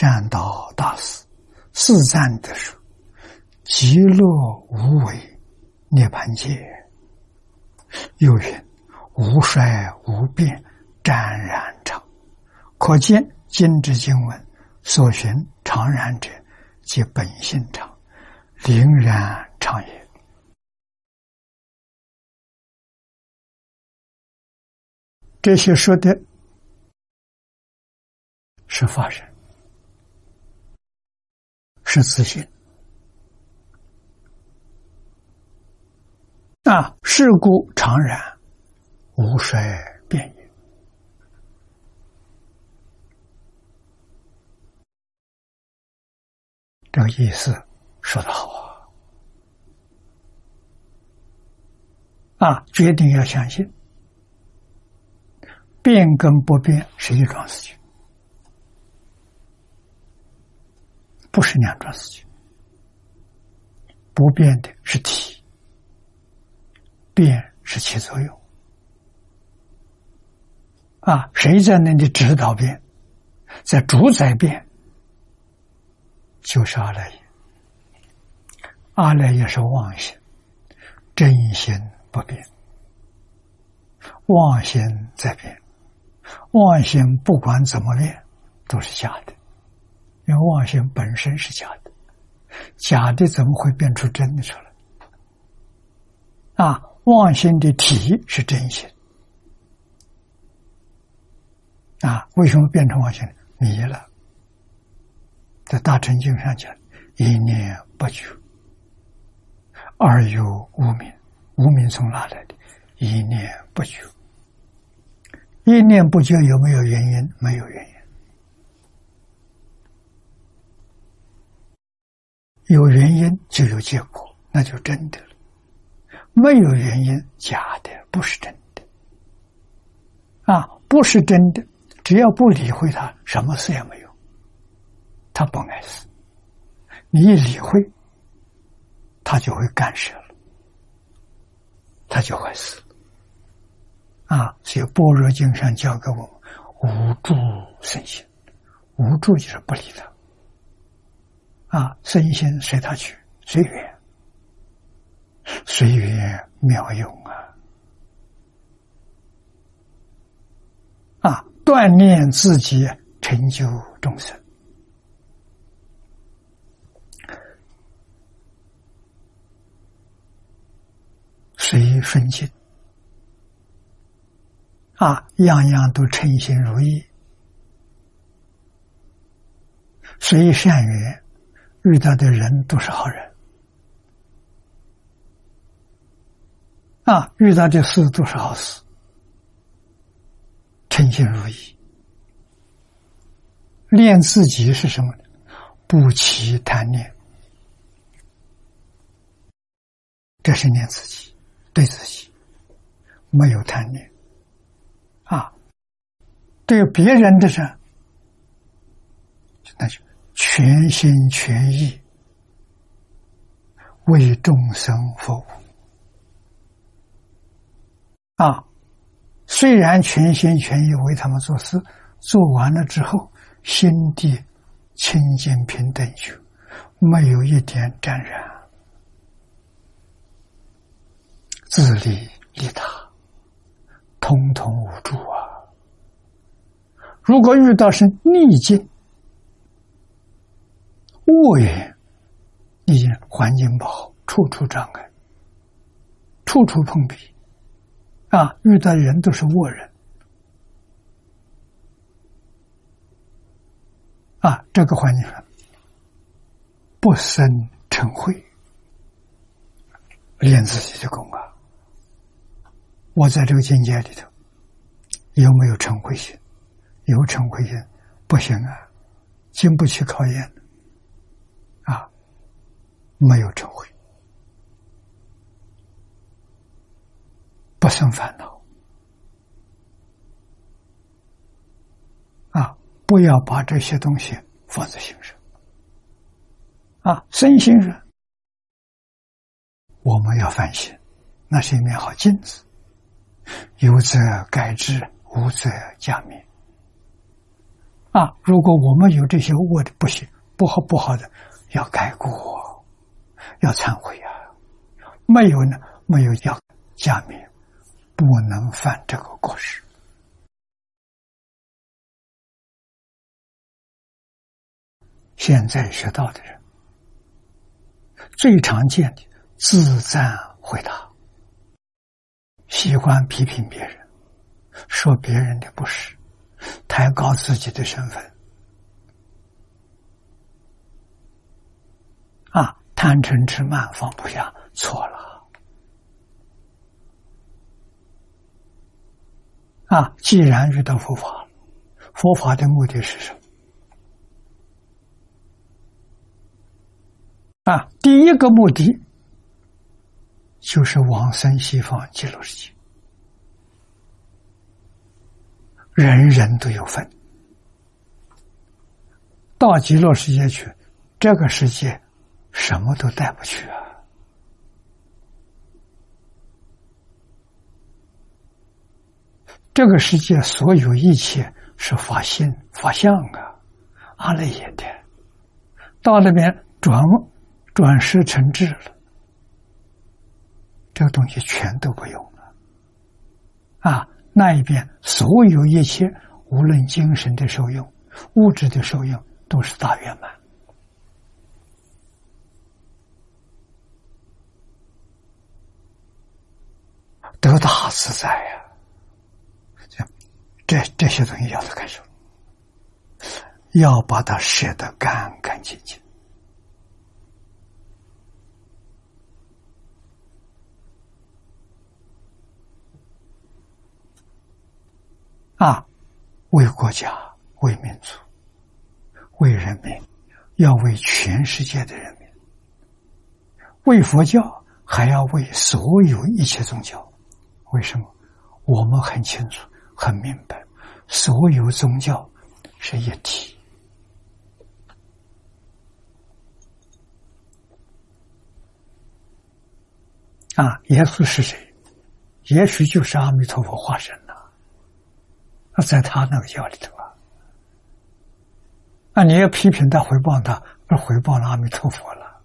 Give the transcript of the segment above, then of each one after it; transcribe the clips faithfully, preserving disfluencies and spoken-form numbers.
善导大师自赞的说：“极乐无为涅盘界。”又云：“无衰无变，湛然常。”可见今之经文所寻常然者，即本性常，灵然常也。这些说的是法身，是自性啊，是故常然，无衰变也。这个意思说得好啊！啊，决定要相信，变跟不变是一桩事情，不是两桩事情。不变的是体，变是起作用。啊，谁在那里指导变，在主宰变，就是阿赖耶。阿赖耶是妄心，真心不变，妄心在变，妄心不管怎么变都是假的，因为妄心本身是假的，假的怎么会变出真的出来？啊，妄心的体是真心。啊，为什么变成妄心？迷了。在大乘经上讲，一念不久，二有无明。无明从哪来的？一念不久。一念不久有没有原因？没有原因。有原因就有结果，那就真的了。没有原因，假的，不是真的。啊，不是真的，只要不理会它，什么事也没有。它不碍事，你一理会，它就会干涉了，它就坏死了。啊，所以般若经上教给我们无住身心，无住就是不理它。啊，身心随他去，随缘，随缘妙用啊！啊，锻炼自己，成就众生。随顺境啊，样样都称心如意，随善缘，遇到的人都是好人啊，遇到的事都是好事，称心如意。练自己是什么呢？不起贪念，这是练自己，对自己没有贪念啊。对别人的事，那就全心全意为众生服务啊。虽然全心全意为他们做事，做完了之后，心地清净平等就没有一点沾染，自利利他，通通无助啊。如果遇到是逆境、恶缘，逆境环境不好，处处障碍，处处碰壁啊，遇到的人都是恶人啊，这个环境上不生嗔恚，练自己的功啊。我在这个境界里头有没有嗔恚心？有嗔恚心不行啊，经不起考验啊，没有嗔恚，不生烦恼啊！不要把这些东西放在心上啊，身心上我们要反省，那是一面好镜子，有则改之，无则加勉啊，如果我们有这些恶的不行，不好不好的，要改过，要忏悔啊。没有呢，没有要加冕，不能犯这个过失。现在学道的人最常见的自赞回答，喜欢批评别人，说别人的不是，抬高自己的身份啊，贪嗔痴慢放不下，错了啊！既然遇到佛法，佛法的目的是什么？啊，第一个目的就是往生西方极乐世界，人人都有份。到极乐世界去，这个世界什么都带不去啊！这个世界所有一切是法性法相啊，阿赖耶的，到那边转转世成智了，这个东西全都不用了啊！那一边所有一切，无论精神的受用、物质的受用，都是大圆满。得大自在呀、啊！这这些东西要他感受，要把它舍得干干净净。啊，为国家、为民族、为人民，要为全世界的人民，为佛教，还要为所有一切宗教。为什么？我们很清楚、很明白，所有宗教是一体。啊，耶稣是谁？也许就是阿弥陀佛化身了。在他那个教里头啊，啊，你要批评他、回报他，不是回报了阿弥陀佛了，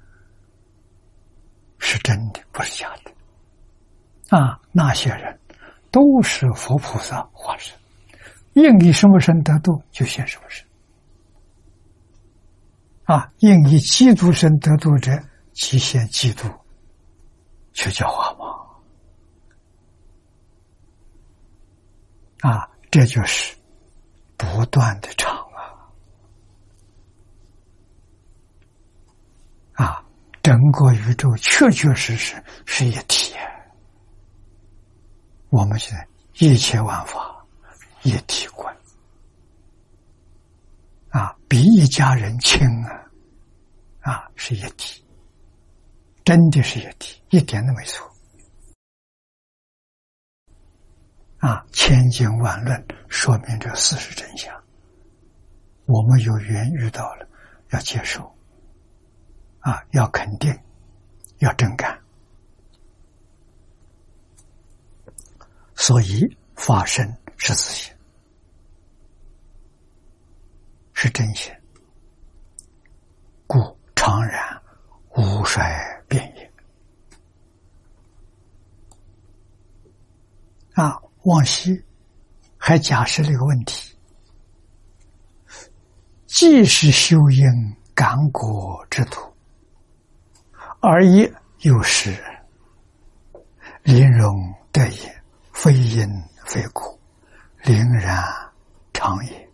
是真的，不是假的。啊，那些人都是佛菩萨化身，应以什么身得度，就现什么身。啊，应以基督身得度者，即现基督，就叫化嘛。啊。这就是不断的长啊！啊，整个宇宙确确实实是一体。我们现在一切万法一体观啊，比一家人亲啊！啊，是一体，真的是一体，一点都没错。啊，千经万论说明这事实真相，我们有缘遇到了，要接受，啊，要肯定，要真干。所以法身是自性，是真性，故常然无衰变也。啊。往昔还假设了一个问题，既是修因感果之土，而也又是临容得也，非因非果，灵然常也。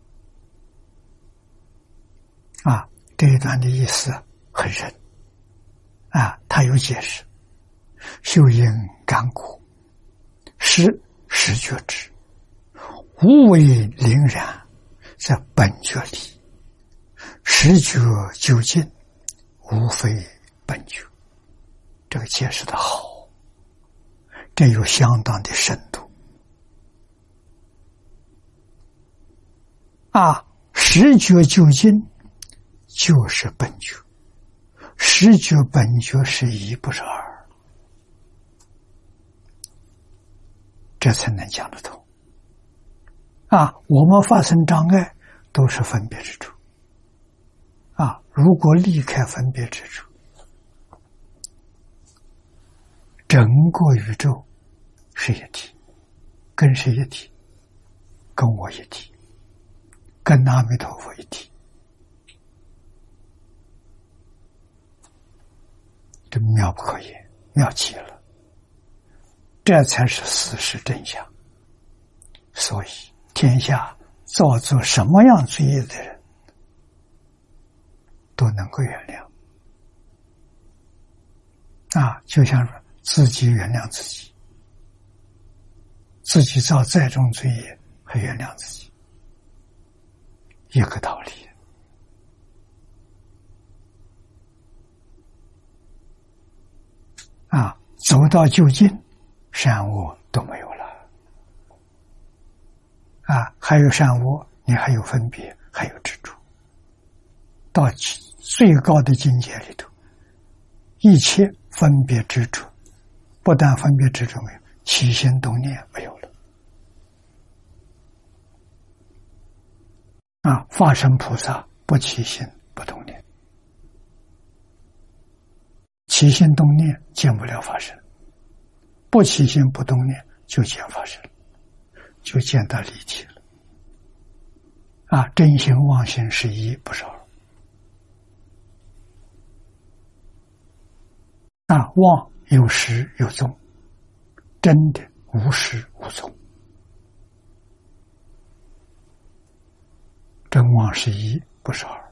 啊，这一段的意思很深啊，他有解释，修因感果是实觉知，无为灵然，在本觉里，实觉究竟，无非本觉。这个解释的好，这有相当的深度啊！实觉究竟就是本觉，实觉本觉是一，不是二。这才能讲得通啊！我们发生障碍， 都是分别之处。啊，如果离开分别之处，整个宇宙是一体，跟谁一体？跟我一体，跟阿弥陀佛一体，这妙不可言，妙极了。这才是事实真相。所以天下造作什么样罪业的人都能够原谅啊，就像说自己原谅自己，自己造再重罪业还原谅自己，一个道理啊。走到究竟，善恶都没有了啊，还有善恶，你还有分别，还有执着。到最高的境界里头，一切分别执着，不但分别执着没有，起心动念没有了啊！化身菩萨不起心不动念，起心动念见不了法身，不起心不动念就见法身，就见到离体了啊！真心妄心是一，不是二啊！妄有始有终，真的无始无终，真妄是一，不是二。